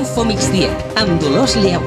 Info Migdia, amb Dolors Lleu.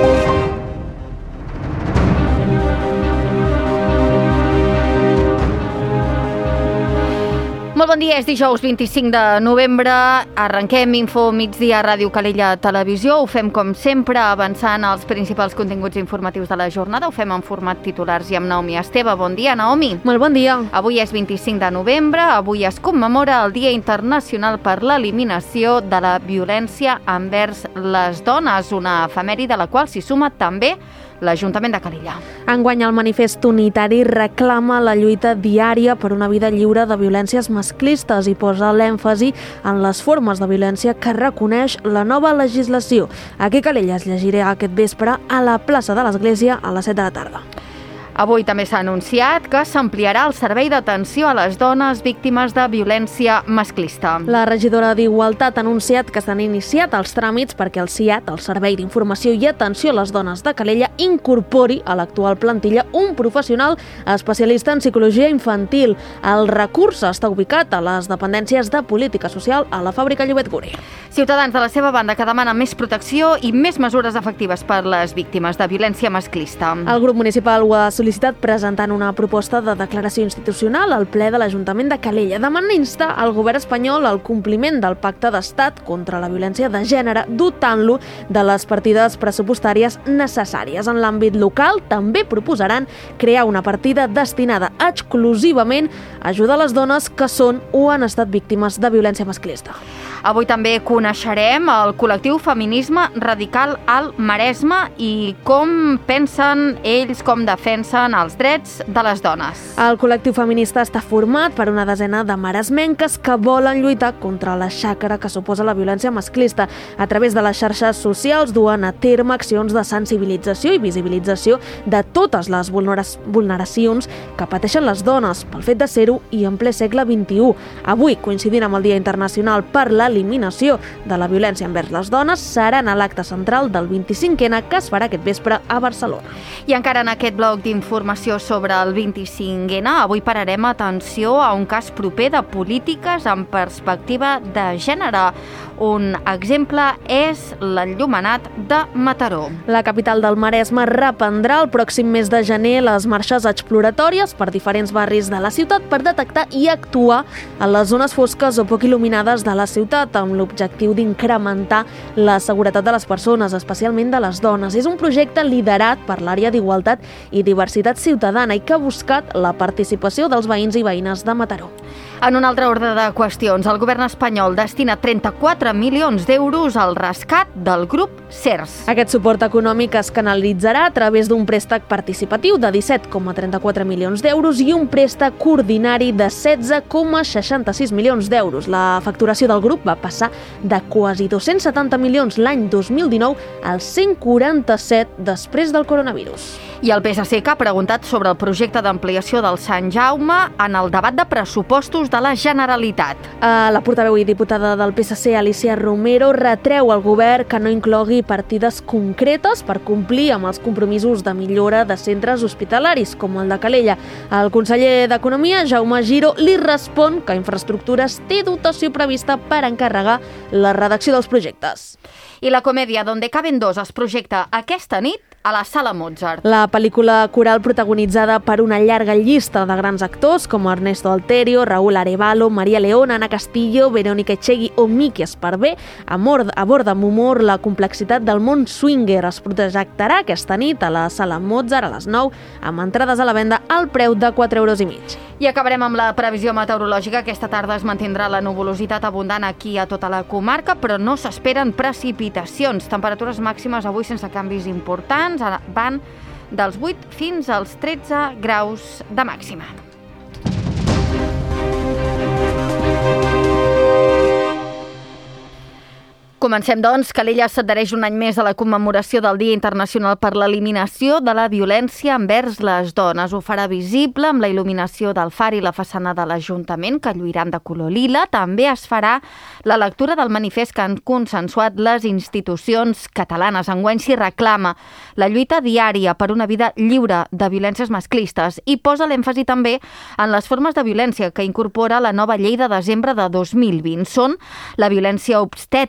Molt bon dia, és dijous 25 de novembre, arrenquem Info Migdia a Ràdio Calella Televisió, ho fem com sempre avançant els principals continguts informatius de la jornada, ho fem en format titulars i amb Naomi Esteve. Bon dia, Naomi. Molt bon dia. Avui és 25 de novembre, avui es commemora el Dia Internacional per l'Eliminació de la Violència envers les Dones, una efemèride a la qual s'hi suma també l'Ajuntament de Calella. Enguany el manifest unitari reclama la lluita diària per una vida lliure de violències masclistes i posa l'èmfasi en les formes de violència que reconeix la nova legislació. Aquí a Calella es llegirà aquest vespre a la plaça de l'Església a les 7 de la tarda. Avui també s'ha anunciat que s'ampliarà el servei d'atenció a les dones víctimes de violència masclista. La regidora d'Igualtat ha anunciat que s'han iniciat els tràmits perquè el SIAT, el Servei d'Informació i Atenció a les Dones de Calella, incorpori a l'actual plantilla un professional especialista en psicologia infantil. El recurs està ubicat a les dependències de política social a la fàbrica Llobet Guri. Ciutadans de la seva banda que demanen més protecció i més mesures efectives per les víctimes de violència masclista. El grup municipal ho ha sol·licitat presentant una proposta de declaració institucional al ple de l'Ajuntament de Calella. Demanen instar al govern espanyol al compliment del Pacte d'Estat contra la violència de gènere, dotant-lo de les partides pressupostàries necessàries. En l'àmbit local també proposaran crear una partida destinada exclusivament a ajudar les dones que són o han estat víctimes de violència masclista. Avui també coneixerem el col·lectiu Feminisme Radical al Maresme i com pensen ells, com defensen els drets de les dones. El col·lectiu feminista està format per una desena de maresmenques que volen lluitar contra la xacra que suposa la violència masclista. A través de les xarxes socials duen a terme accions de sensibilització i visibilització de totes les vulneracions que pateixen les dones pel fet de ser-ho i en ple segle XXI. Avui, coincidint amb el Dia Internacional per l'Eliminació de la Violència envers les Dones, seran a l'acte central del 25N que es farà aquest vespre a Barcelona. I encara en aquest bloc d'informació sobre el 25N, avui pararem atenció a un cas proper de polítiques en perspectiva de gènere. Un exemple és l'enllumenat de Mataró. La capital del Maresme reprendrà el pròxim mes de gener les marxes exploratòries per diferents barris de la ciutat per detectar i actuar en les zones fosques o poc il·luminades de la ciutat, amb l'objectiu d'incrementar la seguretat de les persones, especialment de les dones. És un projecte liderat per l'àrea d'Igualtat i Diversitat Ciutadana i que ha buscat la participació dels veïns i veïnes de Mataró. En un altre ordre de qüestions, el govern espanyol destina 34 milions d'euros al rescat del grup CERS. Aquest suport econòmic es canalitzarà a través d'un préstec participatiu de 17,34 milions d'euros i un préstec ordinari de 16,66 milions d'euros. La facturació del grup va passar de quasi 270 milions l'any 2019 als 147 després del coronavirus. I el PSC que ha preguntat sobre el projecte d'ampliació del Sant Jaume en el debat de pressupostos de la Generalitat. La portaveu i diputada del PSC, Alicia Romero, retreu al govern que no inclogui partides concretes per complir amb els compromisos de millora de centres hospitalaris, com el de Calella. El conseller d'Economia, Jaume Giro, li respon que Infraestructures té dotació prevista per encarregar la redacció dels projectes. I la comèdia Donde caben dos es projecta aquesta nit a la Sala Mozart. La pel·lícula coral protagonitzada per una llarga llista de grans actors com Ernesto Alterio, Raúl Arevalo, María León, Ana Castillo, Verónica Echegui o Miki Esparvé aborda amb humor la complexitat del món swinger. Es projectarà aquesta nit a la Sala Mozart a les 9 amb entrades a la venda al preu de 4,5 €. I acabarem amb la previsió meteorològica. Aquesta tarda es mantindrà la nuvolositat abundant aquí a tota la comarca, però no s'esperen precipitacions. Temperatures màximes avui sense canvis importants. Van dels 8 fins als 13 graus de màxima. Comencem, doncs. Calella s'adhereix un any més a la commemoració del Dia Internacional per l'Eliminació de la Violència envers les Dones. Ho farà visible amb la il·luminació del far i la façana de l'Ajuntament, que lluiran de color lila. També es farà la lectura del manifest que han consensuat les institucions catalanes. Enguany s'hi reclama la lluita diària per una vida lliure de violències masclistes i posa l'èmfasi també en les formes de violència que incorpora la nova llei de desembre de 2020. Són la violència obstètrica,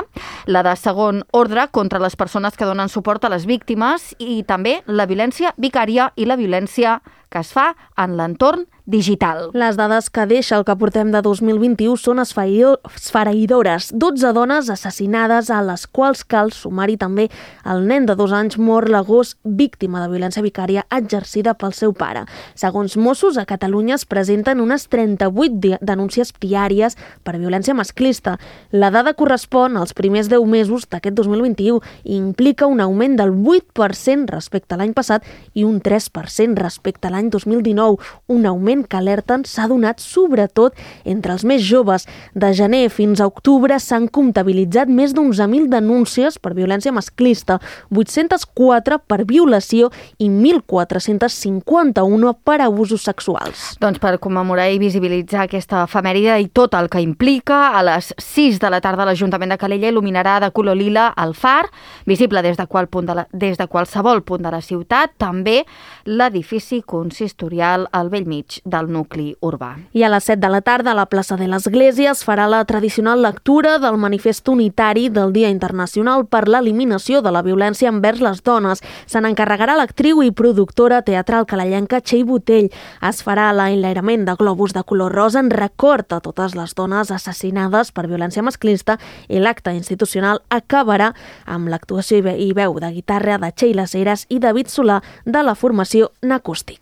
la de segon ordre contra les persones que donen suport a les víctimes i també la violència vicària i la violència que es fa en l'entorn digital. Les dades que deixa el que portem de 2021 són esfereïdores. 12 dones assassinades, a les quals cal sumar-hi també el nen de 2 anys mort l'agost víctima de violència vicària exercida pel seu pare. Segons Mossos, a Catalunya es presenten unes 38 denúncies diàries per violència masclista. La dada correspon als primers 10 mesos d'aquest 2021 i implica un augment del 8% respecte a l'any passat i un 3% respecte a l'any 2019, un augment que alerten s'ha donat sobretot entre els més joves. De gener fins a octubre s'han comptabilitzat més d'11.000 denúncies per violència masclista, 804 per violació i 1.451 per abusos sexuals. Doncs per commemorar i visibilitzar aquesta efemèride i tot el que implica, a les 6 de la tarda l'Ajuntament de Calella il·luminarà de color lila el far, visible des de qualsevol punt de la ciutat, també l'edifici consistorial al bell mig del nucli urbà. I a les 7 de la tarda a la plaça de l'Església es farà la tradicional lectura del manifest unitari del Dia Internacional per l'Eliminació de la Violència envers les Dones. Se n'encarregarà l'actriu i productora teatral calellenca Txell Botell. Es farà l'enlairament de globus de color rosa en record a totes les dones assassinades per violència masclista i l'acte institucional acabarà amb l'actuació i veu de guitarra de Txell Heras i David Solà de la formació N'Acústic.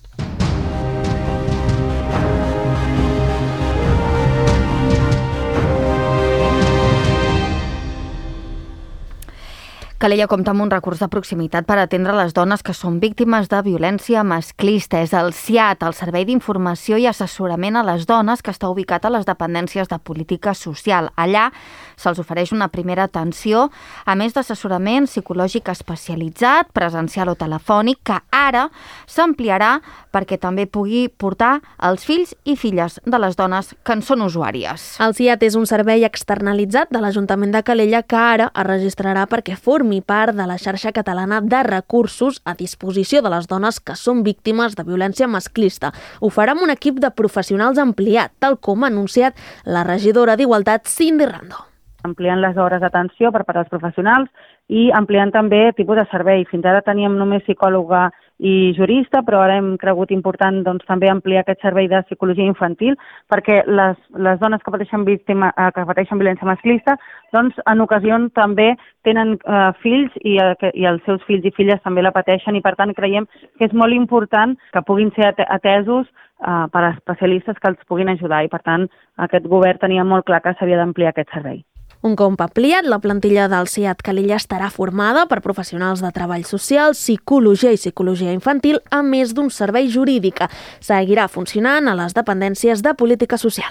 Calella compta amb un recurs de proximitat per atendre les dones que són víctimes de violència masclista. És el SIAT, el Servei d'Informació i Assessorament a les Dones, que està ubicat a les dependències de política social. Allà se'ls ofereix una primera atenció, a més d'assessorament psicològic especialitzat, presencial o telefònic, que ara s'ampliarà perquè també pugui portar els fills i filles de les dones que en són usuàries. El SIAT és un servei externalitzat de l'Ajuntament de Calella que ara es registrarà perquè formi part de la xarxa catalana de recursos a disposició de les dones que són víctimes de violència masclista. Ho farà amb un equip de professionals ampliat, tal com ha anunciat la regidora d'Igualtat, Cindy Rando. Ampliant les hores d'atenció per part dels professionals i ampliant també tipus de servei. Fins ara teníem només psicòloga i jurista, però ara hem cregut important també ampliar aquest servei de psicologia infantil perquè les dones que pateixen violència masclista en ocasions també tenen fills i els seus fills i filles també la pateixen i per tant creiem que és molt important que puguin ser atesos per especialistes que els puguin ajudar i per tant aquest govern tenia molt clar que s'havia d'ampliar aquest servei. Un cop ampliat, la plantilla del SIAT Calella estarà formada per professionals de treball social, psicologia i psicologia infantil, a més d'un servei jurídic. Seguirà funcionant a les dependències de política social.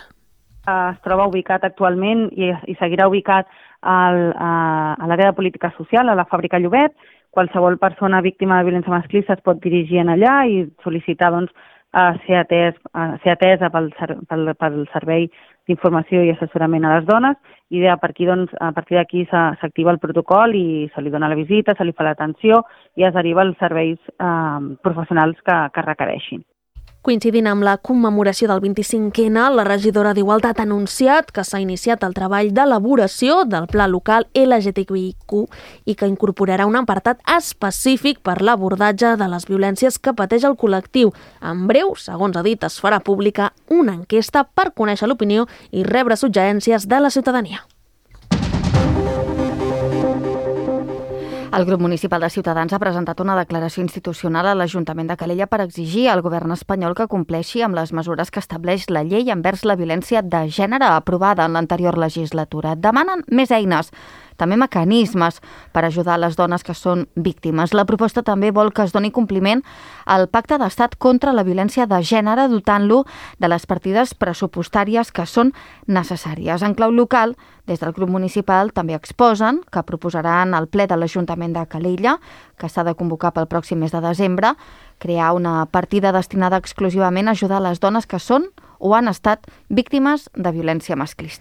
Es troba ubicat actualment i seguirà ubicat a l'àrea de política social, a la fàbrica Llobet. Qualsevol persona víctima de violència masclista es pot dirigir allà i sol·licitar ser atesa pel servei d'informació i assessorament a les dones i a partir d'aquí s'activa el protocol i se li dona la visita, se li fa l'atenció i es deriva als serveis professionals que requereixin. Coincidint amb la commemoració del 25N, la regidora d'Igualtat ha anunciat que s'ha iniciat el treball d'elaboració del Pla Local LGTBIQ i que incorporarà un apartat específic per l'abordatge de les violències que pateix el col·lectiu. En breu, segons ha dit, es farà pública una enquesta per conèixer l'opinió i rebre suggerències de la ciutadania. El grup municipal de Ciutadans ha presentat una declaració institucional a l'Ajuntament de Calella per exigir al govern espanyol que compleixi amb les mesures que estableix la llei envers la violència de gènere aprovada en l'anterior legislatura. Demanen més eines, també mecanismes per ajudar les dones que són víctimes. La proposta també vol que es doni compliment al Pacte d'Estat contra la violència de gènere, dotant-lo de les partides pressupostàries que són necessàries. En clau local, des del grup municipal també exposen que proposaran al ple de l'Ajuntament de Calella, que s'ha de convocar pel pròxim mes de desembre, crear una partida destinada exclusivament a ajudar les dones que són o han estat víctimes de violència masclista.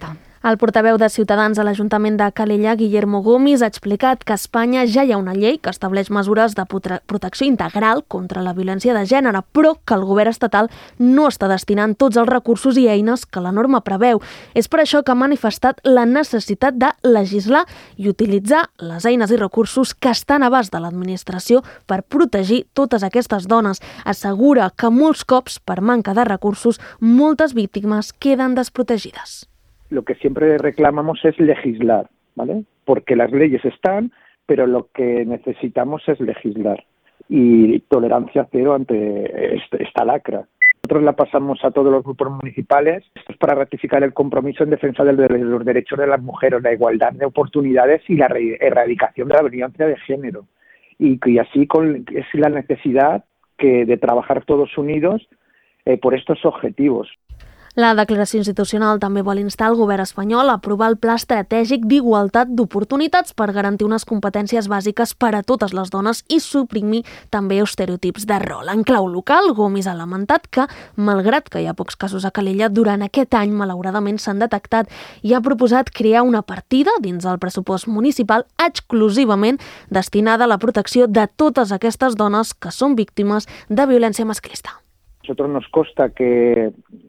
El portaveu de Ciutadans a l'Ajuntament de Calella, Guillermo Gomis, ha explicat que a Espanya ja hi ha una llei que estableix mesures de protecció integral contra la violència de gènere, però que el govern estatal no està destinant tots els recursos i eines que la norma preveu. És per això que ha manifestat la necessitat de legislar i utilitzar les eines i recursos que estan a abast de l'administració per protegir totes aquestes dones. Assegura que molts cops, per manca de recursos, moltes víctimes queden desprotegides. Lo que siempre reclamamos es legislar, ¿vale? Porque las leyes están, pero lo que necesitamos es legislar y tolerancia cero ante esta lacra. Nosotros la pasamos a todos los grupos municipales. Esto es para ratificar el compromiso en defensa de los derechos de las mujeres, la igualdad de oportunidades y la erradicación de la violencia de género. Y así es la necesidad de trabajar todos unidos por estos objetivos. La declaració institucional també vol instar el govern espanyol a aprovar el Pla Estratègic d'Igualtat d'Oportunitats per garantir unes competències bàsiques per a totes les dones i suprimir també estereotips de rol. En clau local, Gomis ha lamentat que, malgrat que hi ha pocs casos a Calella, durant aquest any malauradament s'han detectat i ha proposat crear una partida dins del pressupost municipal exclusivament destinada a la protecció de totes aquestes dones que són víctimes de violència masclista. A nosotros nos consta que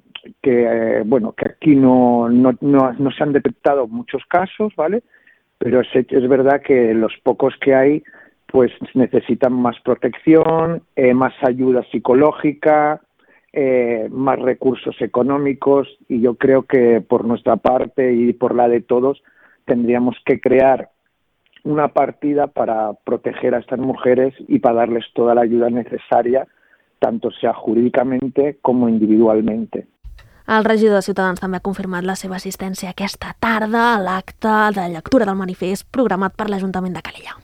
aquí no se han detectado muchos casos, ¿vale? Pero es verdad que los pocos que hay pues necesitan más protección, más ayuda psicológica, más recursos económicos, y yo creo que por nuestra parte y por la de todos tendríamos que crear una partida para proteger a estas mujeres y para darles toda la ayuda necesaria, tanto sea jurídicamente como individualmente. El regidor de Ciutadans també ha confirmat la seva assistència aquesta tarda a l'acte de lectura del manifest programat per l'Ajuntament de Calella.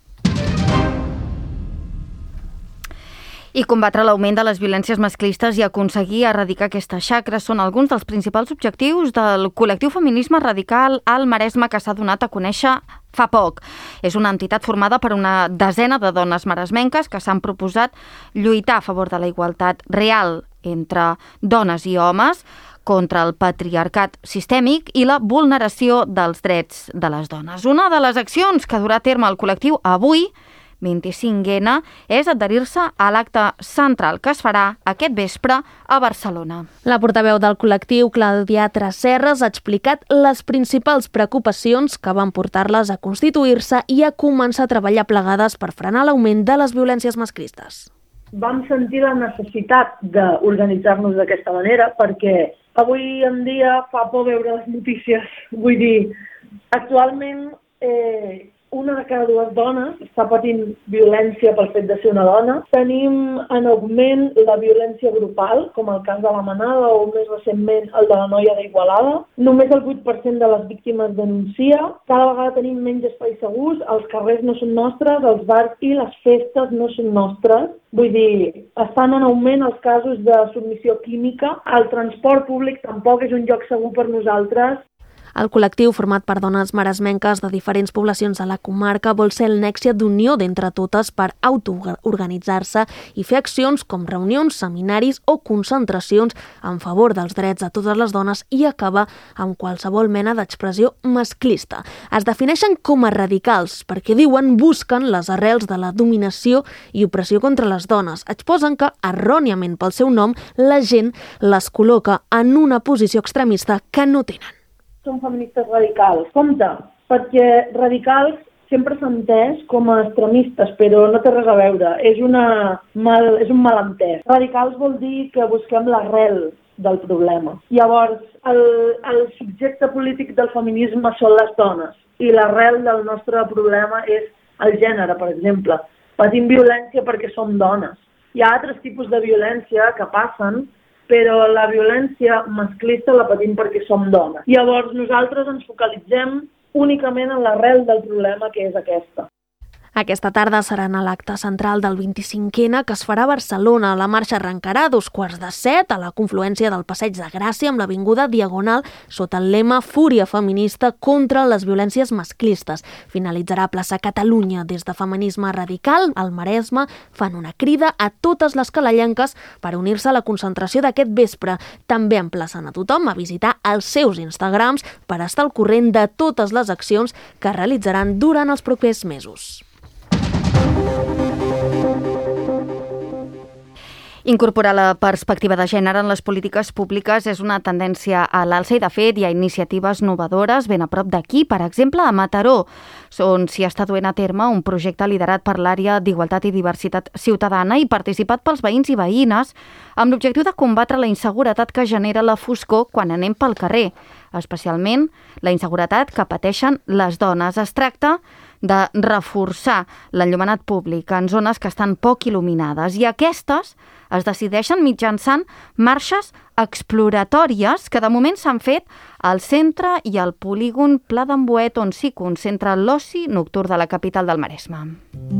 I combatre l'augment de les violències masclistes i aconseguir erradicar aquesta xacra són alguns dels principals objectius del col·lectiu Feminisme Radical al Maresme, que s'ha donat a conèixer fa poc. És una entitat formada per una desena de dones maresmenques que s'han proposat lluitar a favor de la igualtat real entre dones i homes, contra el patriarcat sistèmic i la vulneració dels drets de les dones. Una de les accions que durà a terme el col·lectiu avui, 25N, és adherir-se a l'acte central que es farà aquest vespre a Barcelona. La portaveu del col·lectiu, Clàudia Tresserras, ha explicat les principals preocupacions que van portar-les a constituir-se i a començar a treballar plegades per frenar l'augment de les violències masclistes. Vam sentir la necessitat d'organitzar-nos d'aquesta manera perquè avui en dia fa por veure les notícies. Vull dir, actualment una de cada dues dones està patint violència pel fet de ser una dona. Tenim en augment la violència grupal, com el cas de la Manada o més recentment el de la noia d'Igualada. Només el 8% de les víctimes denuncia. Cada vegada tenim menys espais segurs, els carrers no són nostres, els bars i les festes no són nostres. Vull dir, estan en augment els casos de submissió química. El transport públic tampoc és un lloc segur per nosaltres. El col·lectiu, format per dones maresmenques de diferents poblacions de la comarca, vol ser el nexe d'unió d'entre totes per autoorganitzar-se i fer accions com reunions, seminaris o concentracions en favor dels drets de totes les dones i acabar amb qualsevol mena d'expressió masclista. Es defineixen com a radicals perquè diuen busquen les arrels de la dominació i opressió contra les dones. Exposen que, erròniament pel seu nom, la gent les col·loca en una posició extremista que no tenen. Són feministes radicals. Compte, perquè radicals sempre s'ha entès com a extremistes, però no té res a veure. És un malentès. Radicals vol dir que busquem l'arrel del problema. Llavors, el subjecte polític del feminisme són les dones i l'arrel del nostre problema és el gènere, per exemple. Patim violència perquè som dones. Hi ha altres tipus de violència que passen, però la violència masclista la patim perquè som dones. Llavors nosaltres ens focalitzem únicament en l'arrel del problema, que és aquesta. Aquesta tarda seran a l'acte central del 25N que es farà a Barcelona. La marxa arrencarà a 6:45 a la confluència del Passeig de Gràcia amb l'Avinguda Diagonal sota el lema Fúria feminista contra les violències masclistes. Finalitzarà a Plaça Catalunya. Des de Feminisme Radical, al Maresme, fan una crida a totes les calellenques per unir-se a la concentració d'aquest vespre. També emplacen a tothom a visitar els seus Instagrams per estar al corrent de totes les accions que realitzaran durant els propers mesos. Incorporar la perspectiva de gènere en les polítiques públiques és una tendència a l'alça i, de fet, hi ha iniciatives novedores ben a prop d'aquí. Per exemple, a Mataró, on s'hi està duent a terme un projecte liderat per l'àrea d'Igualtat i Diversitat Ciutadana i participat pels veïns i veïnes amb l'objectiu de combatre la inseguretat que genera la foscor quan anem pel carrer, especialment la inseguretat que pateixen les dones. Es tracta de reforçar l'enllumenat públic en zones que estan poc il·luminades i aquestes es decideixen mitjançant marxes exploratòries que de moment s'han fet al centre i al polígon Pla d'en Boet, on s'hi concentra l'oci nocturn de la capital del Maresme.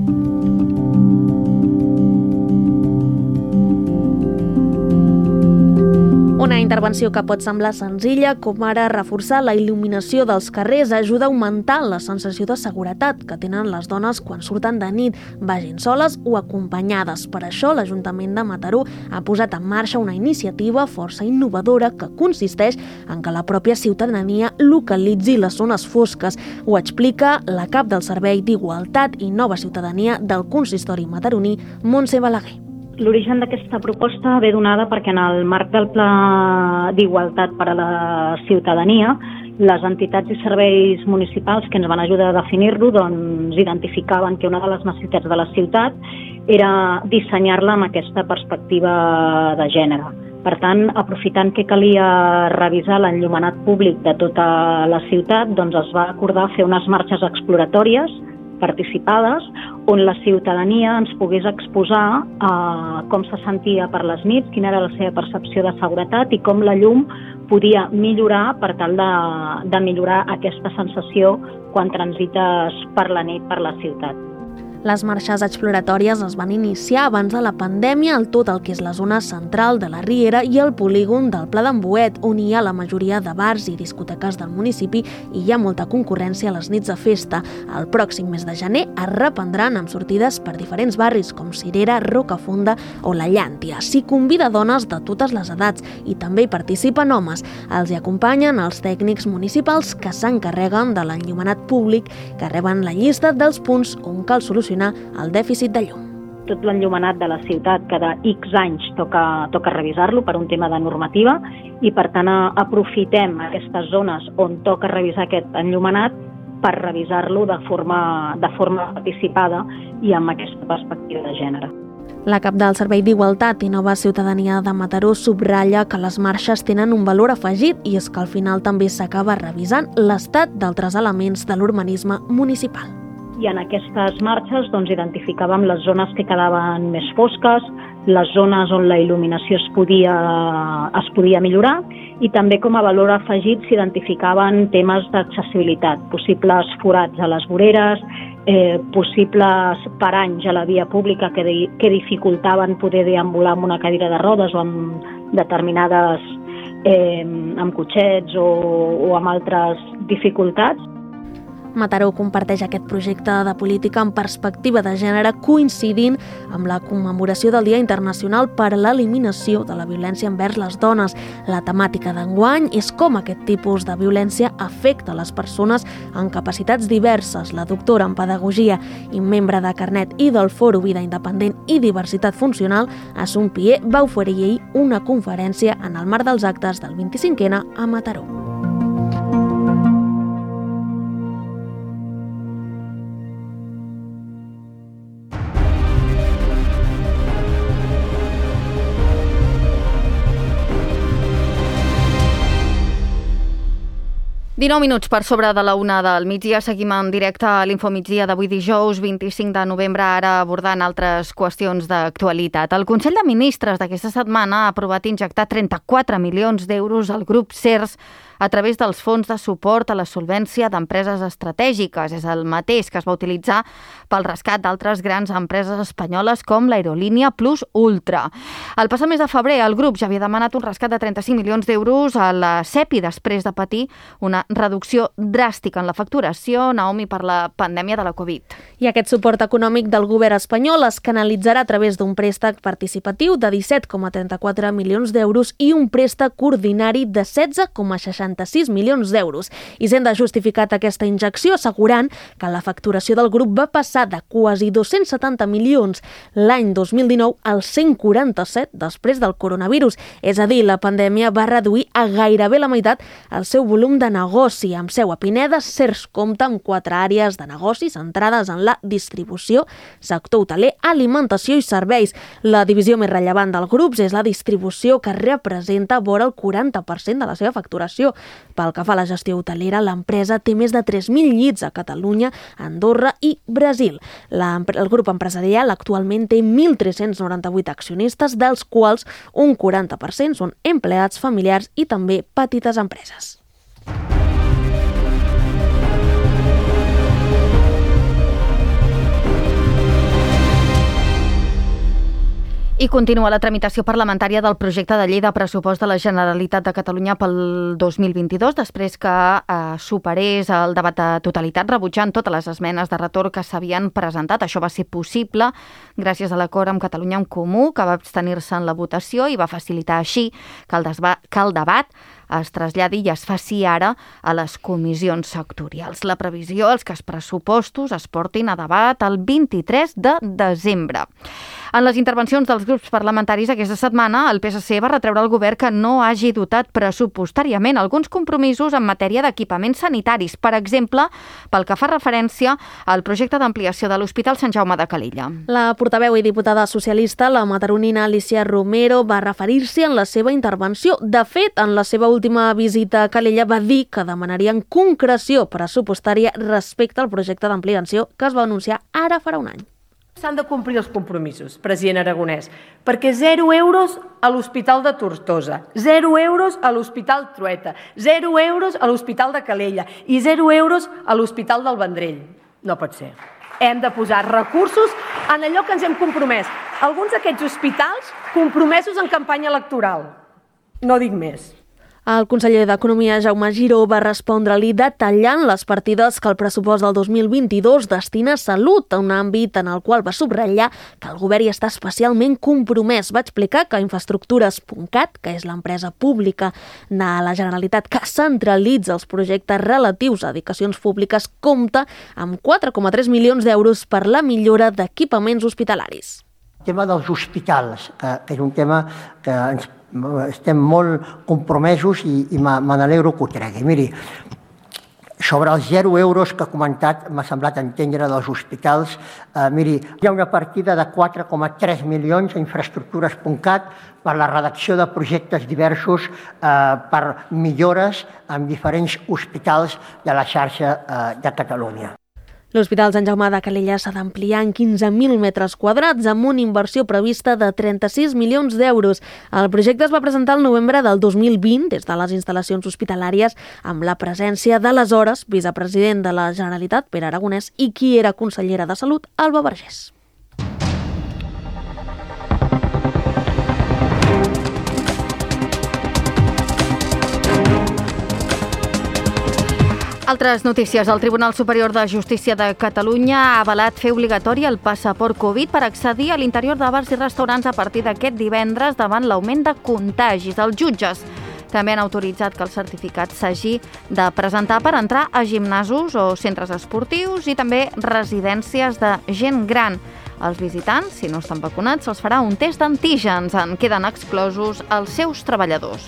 Una intervenció que pot semblar senzilla, com ara reforçar la il·luminació dels carrers, ajuda a augmentar la sensació de seguretat que tenen les dones quan surten de nit, vagin soles o acompanyades. Per això, l'Ajuntament de Mataró ha posat en marxa una iniciativa força innovadora que consisteix en que la pròpia ciutadania localitzi les zones fosques. Ho explica la cap del Servei d'Igualtat i Nova Ciutadania del Consistori mataroní, Montse Balaguer. L'origen d'aquesta proposta ve donada perquè en el marc del Pla d'Igualtat per a la Ciutadania, les entitats i serveis municipals que ens van ajudar a definir-lo identificaven que una de les necessitats de la ciutat era dissenyar-la amb aquesta perspectiva de gènere. Per tant, aprofitant que calia revisar l'enllumenat públic de tota la ciutat, es va acordar fer unes marxes exploratòries participades, on la ciutadania ens pogués exposar com se sentia per les nits, quina era la seva percepció de seguretat i com la llum podia millorar per tal de millorar aquesta sensació quan transites per la nit per la ciutat. Les marxes exploratòries es van iniciar abans de la pandèmia al tot el que és la zona central de la Riera i el polígon del Pla d'en Boet, on hi ha la majoria de bars i discoteques del municipi i hi ha molta concurrència a les nits de festa. El pròxim mes de gener es reprendran amb sortides per diferents barris com Cirera, Rocafonda o la Llàntia. S'hi convida dones de totes les edats i també hi participen homes. Els hi acompanyen els tècnics municipals que s'encarreguen de l'enllumenat públic, que reben la llista dels punts on cal solucionar el dèficit de llum. Tot l'enllumenat de la ciutat cada X anys toca revisar-lo per un tema de normativa i per tant aprofitem aquestes zones on toca revisar aquest enllumenat per revisar-lo de forma participada i amb aquesta perspectiva de gènere. La cap del Servei d'Igualtat i Nova Ciutadania de Mataró subratlla que les marxes tenen un valor afegit i és que al final també s'acaba revisant l'estat d'altres elements de l'urbanisme municipal. I en aquestes marxes identificàvem les zones que quedaven més fosques, les zones on la il·luminació es podia millorar i també com a valor afegit s'identificaven temes d'accessibilitat, possibles forats a les voreres, possibles paranys a la via pública que dificultaven poder deambular amb una cadira de rodes o amb determinades amb cotxets o amb altres dificultats. Mataró comparteix aquest projecte de política en perspectiva de gènere coincidint amb la commemoració del Dia Internacional per a l'Eliminació de la Violència envers les Dones. La temàtica d'enguany és com aquest tipus de violència afecta les persones amb capacitats diverses. La doctora en Pedagogia i membre de Carnet i del Foro Vida Independent i Diversitat Funcional, Assumpta Pié, va oferir ahir una conferència en el marc dels actes del 25N a Mataró. Dinou minuts per sobre de la 1 del migdia. Seguim en directe a l'Infomigdia d'avui dijous 25 de novembre, ara abordant altres qüestions d'actualitat. El Consell de Ministres d'aquesta setmana ha aprovat injectar 34 milions d'euros al grup CERS a través dels fons de suport a la solvència d'empreses estratègiques. És el mateix que es va utilitzar pel rescat d'altres grans empreses espanyoles com l'Aerolínia Plus Ultra. El passat mes de febrer, el grup ja havia demanat un rescat de 35 milions d'euros a la CEPI després de patir una reducció dràstica en la facturació, Naomi, per la pandèmia de la Covid. I aquest suport econòmic del govern espanyol es canalitzarà a través d'un préstec participatiu de 17,34 milions d'euros i un préstec ordinari de 16,66 milions d'euros. Hisenda ha justificat aquesta injecció assegurant que la facturació del grup va passar de quasi 270 milions l'any 2019 als 147 després del coronavirus. És a dir, la pandèmia va reduir a gairebé la meitat el seu volum de negoci. Amb seu a Pineda, Cercs compta amb 4 àrees de negoci centrades en la distribució, sector hoteler, alimentació i serveis. La divisió més rellevant del grup és la distribució, que representa vora el 40% de la seva facturació. Pel que fa a la gestió hotelera, l'empresa té més de 3.000 llits a Catalunya, Andorra i Brasil. El grup empresarial actualment té 1.398 accionistes, dels quals un 40% són empleats familiars i també petites empreses. I continua la tramitació parlamentària del projecte de llei de pressupost de la Generalitat de Catalunya pel 2022, després que superés el debat de totalitat, rebutjant totes les esmenes de retorn que s'havien presentat. Això va ser possible gràcies a l'acord amb Catalunya en Comú, que va abstenir-se en la votació i va facilitar així que el debat es traslladi i es faci ara a les comissions sectorials. La previsió és que els pressupostos es portin a debat el 23 de desembre. En les intervencions dels grups parlamentaris aquesta setmana, el PSC va retreure al govern que no hagi dotat pressupostàriament alguns compromisos en matèria d'equipaments sanitaris, per exemple, pel que fa referència al projecte d'ampliació de l'Hospital Sant Jaume de Calella. La portaveu i diputada socialista, la mataronina Alicia Romero, va referir-s'hi en la seva intervenció. De fet, en la seva última visita a Calella va dir que demanarien concreció pressupostària respecte al projecte d'ampliació que es va anunciar ara farà un any. S'han de complir els compromisos, president Aragonès, perquè 0 euros a l'Hospital de Tortosa, 0 euros a l'Hospital Trueta, 0 euros a l'Hospital de Calella i 0 euros a l'Hospital del Vendrell. No pot ser. Hem de posar recursos en allò que ens hem compromès. Alguns d'aquests hospitals compromesos en campanya electoral. No dic més. El conseller d'Economia, Jaume Giró, va respondre-li detallant les partides que el pressupost del 2022 destina a salut, un àmbit en el qual va subratllar que el govern hi està especialment compromès. Va explicar que Infraestructures.cat, que és l'empresa pública de la Generalitat que centralitza els projectes relatius a dedicacions públiques, compta amb 4,3 milions d'euros per la millora d'equipaments hospitalaris. El tema dels hospitals, que és un tema que estem molt compromesos i me n'alegro que ho tregui. Miri, sobre els 0 euros que ha comentat, m'ha semblat entendre dels hospitals, miri, hi ha una partida de 4,3 milions a Infraestructures.cat per la redacció de projectes diversos per millores en diferents hospitals de la xarxa de Catalunya. L'Hospital Sant Jaume de Calella s'ha d'ampliar en 15.000 metres quadrats amb una inversió prevista de 36 milions d'euros. El projecte es va presentar el novembre del 2020 des de les instal·lacions hospitalàries amb la presència de l'aleshores vicepresident de la Generalitat, Pere Aragonès, i qui era consellera de Salut, Alba Vergés. Altres notícies. El Tribunal Superior de Justícia de Catalunya ha avalat fer obligatori el passaport Covid per accedir a l'interior de bars i restaurants a partir d'aquest divendres davant l'augment de contagis. Els jutges també han autoritzat que el certificat s'hagi de presentar per entrar a gimnasos o centres esportius i també residències de gent gran. Els visitants, si no estan vacunats, se'ls farà un test d'antígens. En queden exclosos els seus treballadors.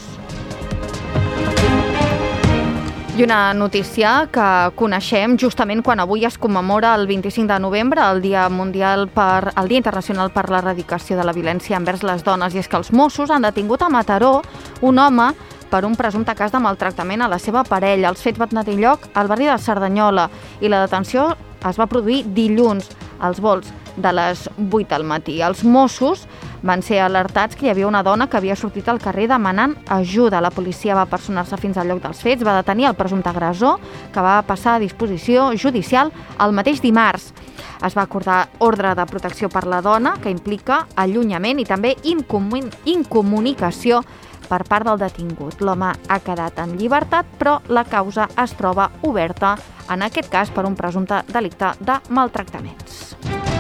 I una notícia que coneixem justament quan avui es commemora el 25 de novembre, el Dia Internacional per l'Erradicació de la Violència envers les Dones, i és que els Mossos han detingut a Mataró un home per un presumpte cas de maltractament a la seva parella. Els fets van tenir lloc al barri de Cerdanyola i la detenció es va produir dilluns als volts de les 8 del matí. Els Mossos van ser alertats que hi havia una dona que havia sortit al carrer demanant ajuda. La policia va personar-se fins al lloc dels fets, va detenir el presumpte agressor, que va passar a disposició judicial el mateix dimarts. Es va acordar ordre de protecció per la dona, que implica allunyament i també incomunicació per part del detingut. L'home ha quedat en llibertat, però la causa es troba oberta, en aquest cas per un presumpte delicte de maltractaments.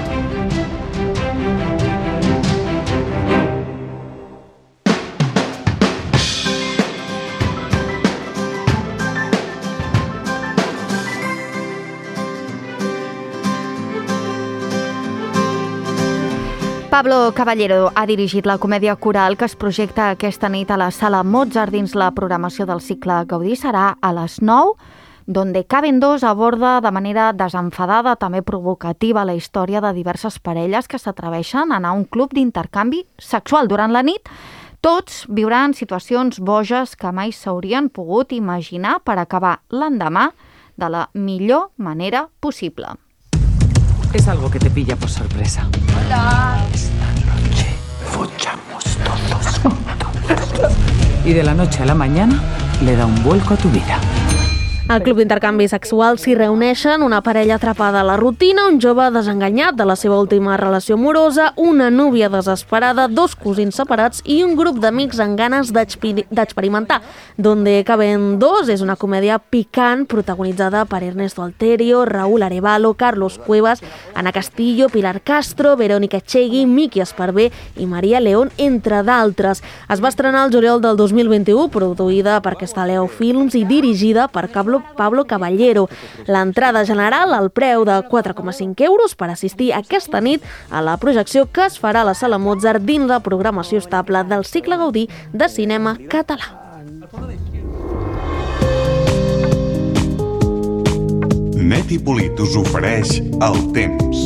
Pablo Caballero ha dirigit la comèdia coral que es projecta aquesta nit a la Sala Mozart dins la programació del cicle Gaudí. Serà a les 9, Donde caben dos aborda de manera desenfadada, també provocativa, la història de diverses parelles que s'atreveixen a anar a un club d'intercanvi sexual. Durant la nit, tots viuran situacions boges que mai s'haurien pogut imaginar per acabar l'endemà de la millor manera possible. Es algo que te pilla por sorpresa. Hola. Esta noche follamos todos juntos. Y de la noche a la mañana le da un vuelco a tu vida. Al club d'intercanvi sexual s'hi reuneixen una parella atrapada a la rutina, un jove desenganyat de la seva última relació amorosa, una núvia desesperada, dos cosins separats i un grup d'amics amb ganes d'experimentar. Donde caben dos és una comèdia picant protagonitzada per Ernesto Alterio, Raúl Arevalo, Carlos Cuevas, Ana Castillo, Pilar Castro, Verónica Echegui, Miki Esparvé i Maria León, entre d'altres. Es va estrenar el juliol del 2021, produïda per Castaleo Films i dirigida per Pablo Caballero. L'entrada general al preu de 4,5 euros per assistir aquesta nit a la projecció que es farà a la Sala Mozart dins la programació estable del cicle Gaudí de cinema català. Net i Polit us ofereix el temps.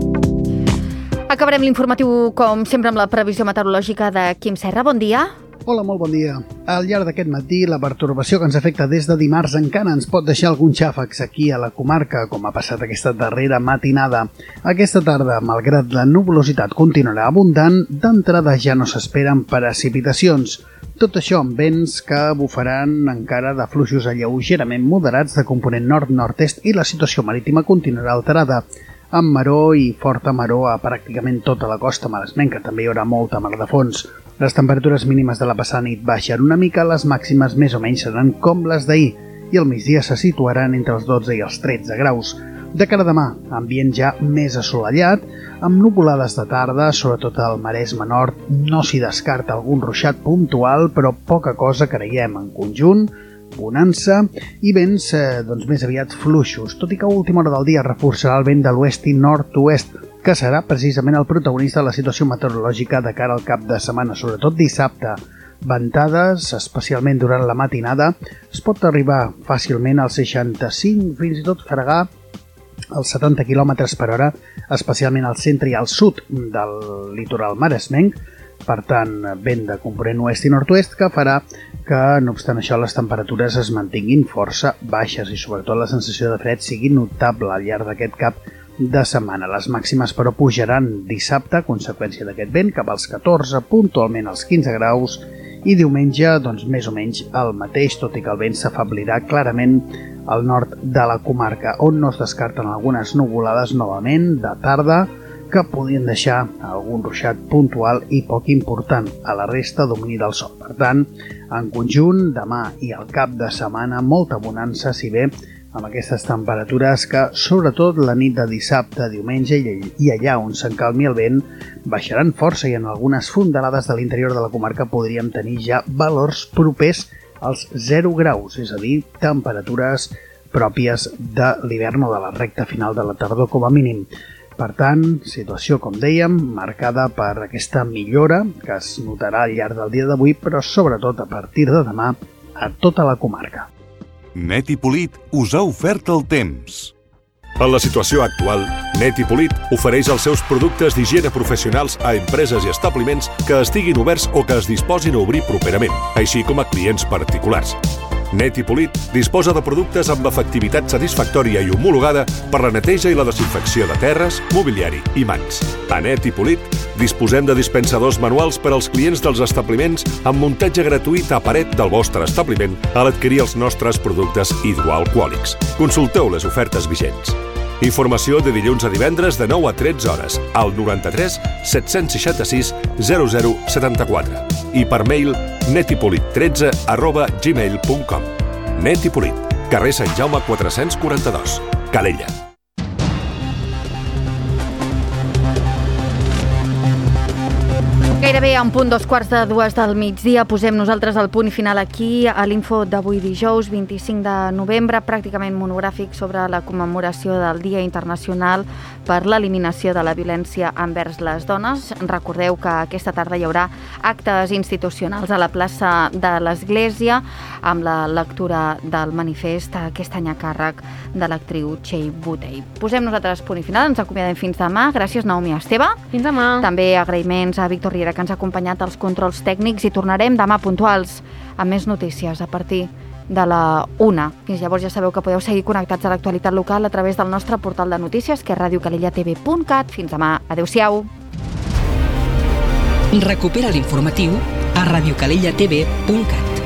Acabarem l'informatiu, com sempre, amb la previsió meteorològica de Quim Serra. Bon dia. Hola, molt bon dia. Al llarg d'aquest matí, la pertorbació que ens afecta des de dimarts encara ens pot deixar algun xàfecs aquí a la comarca, com ha passat aquesta darrera matinada. Aquesta tarda, malgrat la nuvolositat continuarà abundant, d'entrada ja no s'esperen precipitacions. Tot això amb vents que bufaran encara de fluixos lleugerament moderats de component nord-nord-est i la situació marítima continuarà alterada, amb maró i forta maró a pràcticament tota la costa maresmenca. També hi haurà molta mar de fons. Les temperatures mínimes de la passada nit baixen una mica, les màximes més o menys seran com les d'ahir i al migdia se situaran entre els 12 i els 13 graus. De cara a demà, ambient ja més assolellat, amb nuvolades de tarda, sobretot al Maresme Nord, no s'hi descarta algun ruixat puntual, però poca cosa creiem en conjunt, bonança i vents més aviat fluixos, tot i que a última hora del dia reforçarà el vent de l'oest i nord-oest, que serà precisament el protagonista de la situació meteorològica de cara al cap de setmana, sobretot dissabte. Ventades, especialment durant la matinada, es pot arribar fàcilment als 65, fins i tot fregar als 70 km per hora, especialment al centre i al sud del litoral maresmenc. Per tant, vent de component oest i nord-oest que farà que, no obstant això, les temperatures es mantinguin força baixes i sobretot la sensació de fred sigui notable al llarg d'aquest cap de setmana. Les màximes, però, pujaran dissabte, a conseqüència d'aquest vent, cap als 14, puntualment als 15 graus, i diumenge, més o menys el mateix, tot i que el vent s'afablirà clarament al nord de la comarca, on no es descarten algunes nuvolades novament de tarda, que podien deixar algun ruixat puntual i poc important. A la resta, domini del sol. Per tant, en conjunt, demà i al cap de setmana, molta bonança, si bé amb aquestes temperatures que, sobretot la nit de dissabte, diumenge i allà on s'encalmi el vent, baixaran força i en algunes fondalades de l'interior de la comarca podríem tenir ja valors propers als 0 graus, és a dir, temperatures pròpies de l'hivern o de la recta final de la tardor com a mínim. Per tant, situació, com dèiem, marcada per aquesta millora que es notarà al llarg del dia d'avui, però sobretot a partir de demà a tota la comarca. Net i Polit us ha ofert el temps. En la situació actual, Net i Polit ofereix els seus productes d'higiene professionals a empreses i establiments que estiguin oberts o que es disposin a obrir properament, així com a clients particulars. Net i Polit disposa de productes amb efectivitat satisfactòria i homologada per la neteja i la desinfecció de terres, mobiliari i mans. A Net i Polit disposem de dispensadors manuals per als clients dels establiments amb muntatge gratuït a paret del vostre establiment a l'adquirir els nostres productes hidroalcohòlics. Consulteu les ofertes vigents. Informació de dilluns a divendres de 9 a 13 hores al 93 766 0074 i per mail netipolit13@gmail.com. Net i Polit, carrer Sant Jaume 442, Calella. Gairebé a un punt 2:15 del migdia posem nosaltres el punt i final aquí a l'info d'avui dijous 25 de novembre, pràcticament monogràfic sobre la commemoració del Dia Internacional per l'Eliminació de la Violència envers les Dones. Recordeu que aquesta tarda hi haurà actes institucionals a la plaça de l'Església amb la lectura del manifest, aquest any a càrrec de l'actriu Txell Botey. Posem nosaltres punt i final, ens acomiadem fins demà. Gràcies, Naomi Esteve. Fins demà. També agraïments a Víctor Riera, que ens ha acompanyat als controls tècnics, i tornarem demà puntuals amb més notícies a partir de la 1. Fins llavors ja sabeu que podeu seguir connectats a l'actualitat local a través del nostre portal de notícies, que és radiocalellatv.cat. Fins demà. Adéu-siau. Recupera l'informatiu a radiocalellatv.cat.